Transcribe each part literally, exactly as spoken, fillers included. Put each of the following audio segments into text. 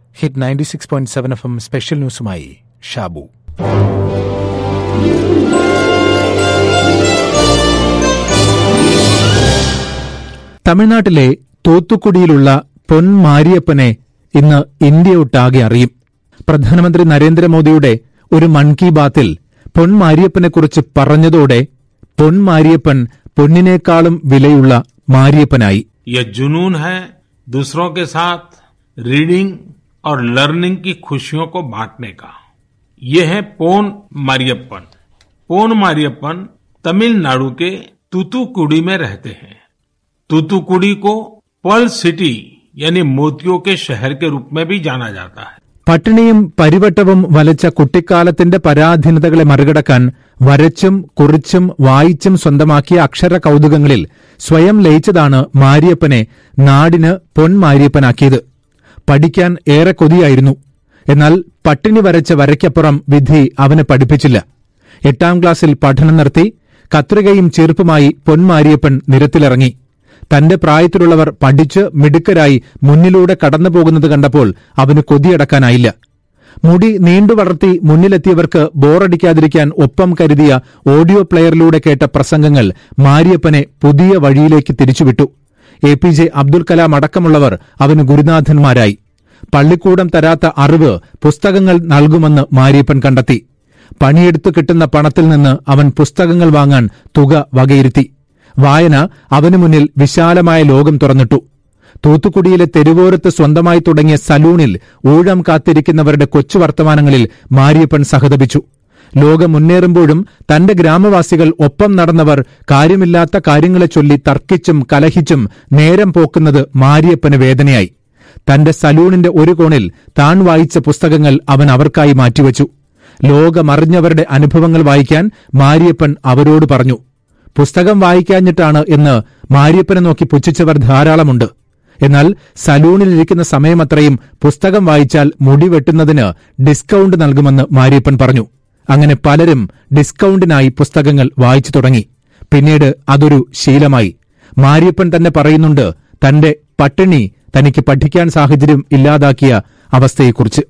Hit ninety six point seven F M special ന്യൂസുമായി ഷാബു. തമിഴ്നാട്ടിലെ തൂത്തുക്കുടിയിലുള്ള പൊൻ മാരിയപ്പനെ ഇന്ന് ഇന്ത്യയൊട്ടാകെ അറിയും. പ്രധാനമന്ത്രി നരേന്ദ്രമോദിയുടെ ഒരു മൻ കി ബാത്തിൽ പൊൻ മാരിയപ്പനെക്കുറിച്ച് പറഞ്ഞതോടെ പൊൻ മാരിയപ്പൻ പൊന്നിനേക്കാളും വിലയുള്ള മാരിയപ്പനായി. ये जुनून है दूसरों के साथ रीडिंग और लर्निंग की खुशियों को बांटने का. ये है पोन मारियप्पन. पोन मारियप्पन तमिलनाडु के तूतुकुड़ी में रहते हैं. तूतुकुड़ी को पर्ल सिटी यानी मोतियों के शहर के रूप में भी जाना जाता है. പട്ടിണിയും പരിവട്ടവും വലച്ച കുട്ടിക്കാലത്തിന്റെ പരാധീനതകളെ മറികടക്കാൻ വരച്ചും കുറിച്ചും വായിച്ചും സ്വന്തമാക്കിയ അക്ഷര കൌതുകങ്ങളിൽ സ്വയം ലയിച്ചതാണ് മാരിയപ്പനെ നാടിന് പൊൻ മാരിയപ്പനാക്കിയത്. പഠിക്കാൻ ഏറെ കൊതിയായിരുന്നു. എന്നാൽ പട്ടിണി വരച്ച വരയ്ക്കപ്പുറം വിധി അവനെ പഠിപ്പിച്ചില്ല. എട്ടാം ക്ലാസ്സിൽ പഠനം നിർത്തി കത്രികയും ചീർപ്പുമായി പൊൻ മാരിയപ്പൻ നിരത്തിലിറങ്ങി. തന്റെ പ്രായത്തിലുള്ളവർ പഠിച്ച് മിടുക്കരായി മുന്നിലൂടെ കടന്നുപോകുന്നത് കണ്ടപ്പോൾ അവന് കൊതിയടക്കാനായില്ല. മുടി നീണ്ടു വളർത്തി മുന്നിലെത്തിയവർക്ക് ബോറടിക്കാതിരിക്കാൻ ഒപ്പം കരുതിയ ഓഡിയോ പ്ലെയറിലൂടെ കേട്ട പ്രസംഗങ്ങൾ മാരിയപ്പനെ പുതിയ വഴിയിലേക്ക് തിരിച്ചുവിട്ടു. A P J Abdul Kalam അടക്കമുള്ളവർ അവന് ഗുരുനാഥന്മാരായി. പള്ളിക്കൂടം തരാത്ത അറിവ് പുസ്തകങ്ങൾ നൽകുമെന്ന് മാരിയപ്പൻ കണ്ടെത്തി. പണിയെടുത്തു കിട്ടുന്ന പണത്തിൽ നിന്ന് അവൻ പുസ്തകങ്ങൾ വാങ്ങാൻ തുക വകയിരുത്തി. വായന അവനു മുന്നിൽ വിശാലമായ ലോകം തുറന്നിട്ടു. തൂത്തുക്കുടിയിലെ തെരുവോരത്ത് സ്വന്തമായി തുടങ്ങിയ സലൂണിൽ ഊഴം കാത്തിരിക്കുന്നവരുടെ കൊച്ചു വർത്തമാനങ്ങളിൽ മാരിയപ്പൻ സഹതപിച്ചു. ലോകം മുന്നേറുമ്പോഴും തന്റെ ഗ്രാമവാസികൾ ഒപ്പം നടന്നവർ കാര്യമില്ലാത്ത കാര്യങ്ങളെ ചൊല്ലി തർക്കിച്ചും കലഹിച്ചും നേരം പോക്കുന്നത് മാരിയപ്പന് വേദനയായി. തന്റെ സലൂണിന്റെ ഒരു കോണിൽ താൻ വായിച്ച പുസ്തകങ്ങൾ അവൻ അവർക്കായി മാറ്റിവച്ചു. ലോകമറിഞ്ഞവരുടെ അനുഭവങ്ങൾ വായിക്കാൻ മാരിയപ്പൻ അവരോട് പറഞ്ഞു. പുസ്തകം വായിക്കാഞ്ഞിട്ടാണ് എന്ന് മാരിയപ്പനെ നോക്കി പുച്ഛിച്ചവർ ധാരാളമുണ്ട്. എന്നാൽ സലൂണിലിരിക്കുന്ന സമയമത്രയും പുസ്തകം വായിച്ചാൽ മുടി വെട്ടുന്നതിന് ഡിസ്കൌണ്ട് നൽകുമെന്ന് മാരിയപ്പൻ പറഞ്ഞു. അങ്ങനെ പലരും ഡിസ്കൌണ്ടിനായി പുസ്തകങ്ങൾ വായിച്ചു തുടങ്ങി. പിന്നീട് അതൊരു ശീലമായി. മാരിയപ്പൻ തന്നെ പറയുന്നുണ്ട് തന്റെ പട്ടിണി തനിക്ക് പഠിക്കാൻ സാഹചര്യം ഇല്ലാതാക്കിയ അവസ്ഥയെക്കുറിച്ച്.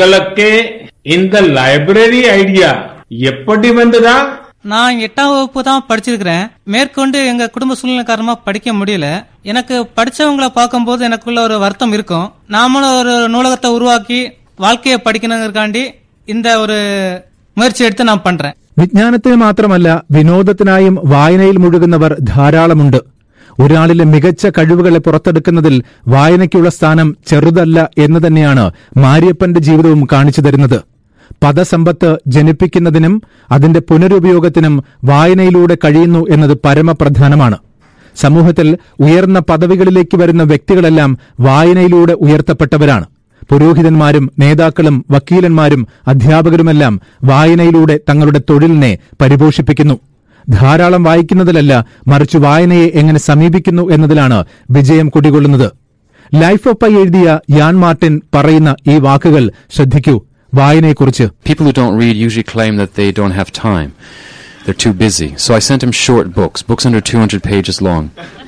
நான் எட்டாம் வகுப்பு தான் படிச்சிருக்கிறேன். மேற்கொண்டு எங்க குடும்ப சூழ்நிலை காரணமா படிக்க முடியல. எனக்கு படிச்சவங்களை பார்க்கும்போது எனக்குள்ள ஒரு வருத்தம் இருக்கும். நாமளும் ஒரு நூலகத்தை உருவாக்கி வாழ்க்கையை പഠിക്കണമെന്നതിനാണ്ടി இந்த ஒரு മുയற்சி എടുത്ത് ഞാൻ പண்றேன். വിജ്ഞാനത്തിന് മാത്രമല്ല വിനോദത്തിനായും വായനയിൽ മുഴുകുന്നവർ ധാരാളമുണ്ട്. ഒരാളിലെ മികച്ച കഴിവുകളെ പുറത്തെടുക്കുന്നതിൽ വായനയ്ക്കുള്ള സ്ഥാനം ചെറുതല്ല എന്ന് തന്നെയാണ് മാരിയപ്പന്റെ ജീവിതവും കാണിച്ചു തരുന്നത്. പദസമ്പത്ത് ജനിപ്പിക്കുന്നതിനും അതിന്റെ പുനരുപയോഗത്തിനും വായനയിലൂടെ കഴിയുന്നു എന്നത് പരമപ്രധാനമാണ്. സമൂഹത്തിൽ ഉയർന്ന പദവികളിലേക്ക് വരുന്ന വ്യക്തികളെല്ലാം വായനയിലൂടെ ഉയർത്തപ്പെട്ടവരാണ്. പുരോഹിതന്മാരും നേതാക്കളും വക്കീലന്മാരും അധ്യാപകരുമെല്ലാം വായനയിലൂടെ തങ്ങളുടെ തൊഴിലിനെ പരിപോഷിപ്പിക്കുന്നു. ധാരാളം വായിക്കുന്നതിലല്ല, മറിച്ച് വായനയെ എങ്ങനെ സമീപിക്കുന്നു എന്നതിലാണ് വിജയം കുടികൊള്ളുന്നത്. ലൈഫ് ഓഫ് പൈ എഴുതിയ യാൻ മാർട്ടിൻ പറയുന്ന ഈ വാക്കുകൾ ശ്രദ്ധിക്കൂ. വായനയെക്കുറിച്ച്. People who don't read usually claim that they don't have time. They're too busy. So I sent him short books, books under two hundred pages long.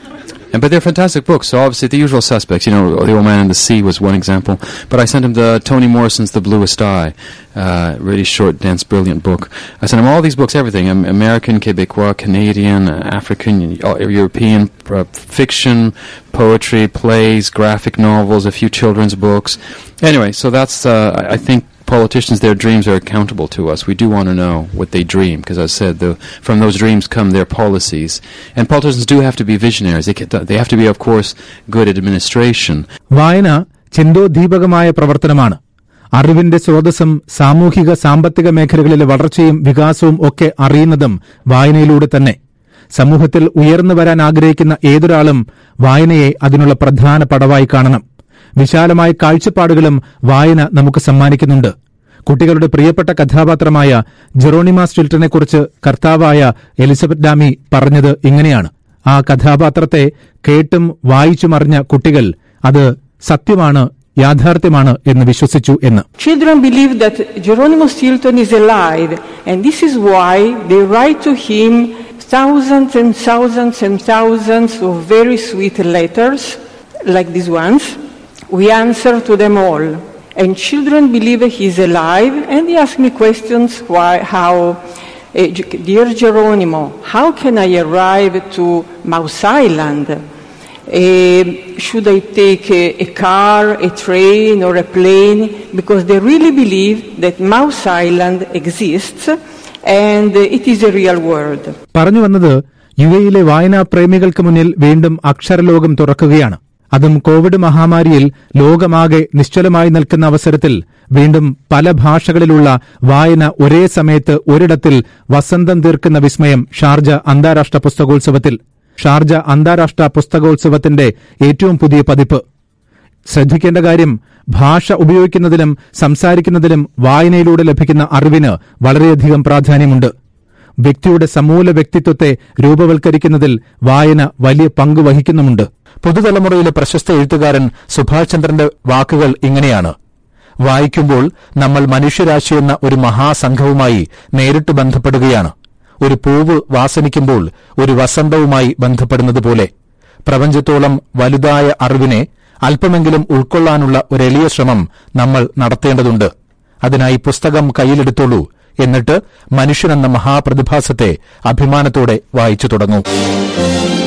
And but they're fantastic books. So obviously the usual suspects, you know, The Old Man and the Sea was one example. But I sent him the Toni Morrison's The Bluest Eye, uh, really short, dense, brilliant book. I sent him all these books, everything, American, Quebecois, Canadian, African, European, uh, fiction, poetry, plays, graphic novels, a few children's books. Anyway, so that's, uh, I think, politicians, their dreams are accountable to us. We do want to know what they dream, because as I said, the, from those dreams come their policies. And politicians do have to be visionaries. They, they have to be, of course, good at administration. വായന ചിന്തോദ്ദീപകമായ പ്രവർത്തനമാണ്. അറിവിന്റെ സ്രോതസ്സും സാമൂഹിക സാമ്പത്തിക മേഖലകളിലെ വളർച്ചയും വികാസവും ഒക്കെ അറിയുന്നതും വായനയിലൂടെ തന്നെ. സമൂഹത്തിൽ ഉയർന്നു വരാൻ ആഗ്രഹിക്കുന്ന ഏതൊരാളും വായനയെ അതിനുള്ള പ്രധാന പടവായി കാണണം. വിശാലമായ കാഴ്ചപ്പാടുകളും വായന നമുക്ക് സമ്മാനിക്കുന്നുണ്ട്. കുട്ടികളുടെ പ്രിയപ്പെട്ട കഥാപാത്രമായ ജെറോണിമ സ്റ്റിൽട്ടനെക്കുറിച്ച് കർത്താവായ എലിസബത്ത് ഡാമി പറഞ്ഞത് ഇങ്ങനെയാണ്: ആ കഥാപാത്രത്തെ കേട്ടും വായിച്ചുമറിഞ്ഞ കുട്ടികൾ അത് സത്യമാണ്, യാഥാർത്ഥ്യമാണ് എന്ന് വിശ്വസിച്ചു എന്ന്. Children believe that Geronimo Stilton is alive, and this is why they write to him thousands and thousands and thousands of very sweet letters like these ones. We answer to them all, And children believe he's alive, and they ask me questions, why, how, uh, dear Geronimo, how can I arrive to Mouse Island? Uh, should I take a, a car, a train, or a plane? Because they really believe that Mouse Island exists, and uh, it is a real world. പറഞ്ഞു വന്നത് U എയിലെ വായനാ പ്രേമികൾക്ക് മുന്നിൽ വീണ്ടും അക്ഷരലോകം തുറക്കുകയാണ്. അതും Covid മഹാമാരിയിൽ ലോകമാകെ നിശ്ചലമായി നിൽക്കുന്ന അവസരത്തിൽ വീണ്ടും പല ഭാഷകളിലുള്ള വായന ഒരേ സമയത്ത് ഒരിടത്തിൽ വസന്തം തീർക്കുന്ന വിസ്മയം ഷാർജ അന്താരാഷ്ട്ര പുസ്തകോത്സവത്തിൽ. ഷാർജ അന്താരാഷ്ട്ര പുസ്തകോത്സവത്തിന്റെ ഏറ്റവും പുതിയ പതിപ്പ്. ശ്രദ്ധിക്കേണ്ട കാര്യം, ഭാഷ ഉപയോഗിക്കുന്നതിലും സംസാരിക്കുന്നതിലും വായനയിലൂടെ ലഭിക്കുന്ന അറിവിന് വളരെയധികം പ്രാധാന്യമുണ്ട്. വ്യക്തിയുടെ സമൂല വ്യക്തിത്വത്തെ രൂപവൽക്കരിക്കുന്നതിൽ വായന വലിയ പങ്ക് വഹിക്കുന്നുമുണ്ട്. പുതുതലമുറയിലെ പ്രശസ്ത എഴുത്തുകാരൻ സുഭാഷ് ചന്ദ്രന്റെ വാക്കുകൾ ഇങ്ങനെയാണ്: വായിക്കുമ്പോൾ നമ്മൾ മനുഷ്യരാശിയെന്ന ഒരു മഹാസംഘവുമായി നേരിട്ട് ബന്ധപ്പെടുകയാണ്. ഒരു പൂവ് വാസനിക്കുമ്പോൾ ഒരു വസന്തവുമായി ബന്ധപ്പെടുന്നതുപോലെ പ്രപഞ്ചത്തോളം വലുതായ അറിവിനെ അല്പമെങ്കിലും ഉൾക്കൊള്ളാനുള്ള ഒരെളിയ ശ്രമം നമ്മൾ നടത്തേണ്ടതുണ്ട്. അതിനായി പുസ്തകം കയ്യിലെടുത്തോളൂ. എന്നിട്ട് മനുഷ്യനെന്ന മഹാപ്രതിഭാസത്തെ അഭിമാനത്തോടെ വായിച്ചു തുടങ്ങൂ.